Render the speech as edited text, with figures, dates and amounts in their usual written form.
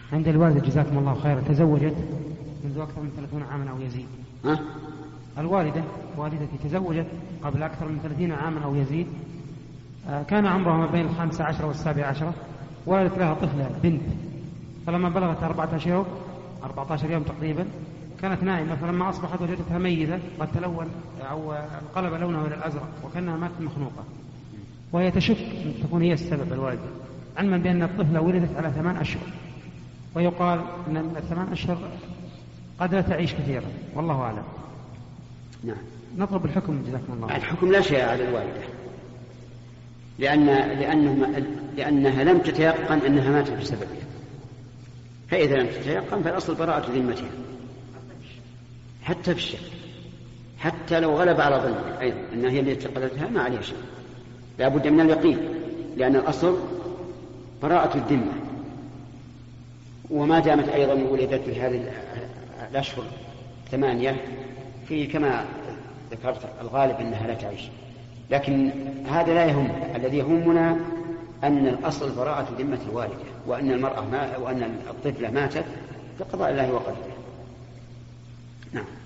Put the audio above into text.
عند الوالدة جزاكم الله خيرا تزوجت منذ أكثر من 30 عاما أو يزيد. الوالدة والدتي تزوجت قبل أكثر من 30 عاما أو يزيد، كان عمرها ما بين 15 و17، ولدت لها طفلة بنت، فلما بلغت 14 يوم تقريبا كانت نائمة، فلما أصبحت وجدتها ميتة قد تلون أو انقلب لونها إلى الأزرق وكأنها ماتت مخنوقة، وهي تشك أن تكون هي السبب الوالدة، علما بأن الطفلة ولدت على 8 أشهر، ويقال أن 8 أشهر قد لا تعيش كثيرا، والله أعلم. نعم. نطلب الحكم جزاكم الله. الحكم لا شيء على الوالدة، لأنها لم تتيقن أنها ماتت بسببه، فإذا لم تتيقن فالأصل براءة ذمتها حتى في الشك، حتى لو غلب على ظنها أيضا أنها هي التي قتلتها ما عليها شيء، لا بد من اليقين، لأن الأصل براءة الذمة. وما دامت أيضا ولدت في هذه الأشهر 8 في كما ذكرت الغالب أنها لا تعيش، لكن هذا لا يهم. الذي يهمنا أن الأصل براءة ذمة الوالدة، وأن الطفلة ماتت بقضاء الله وقدره. نعم.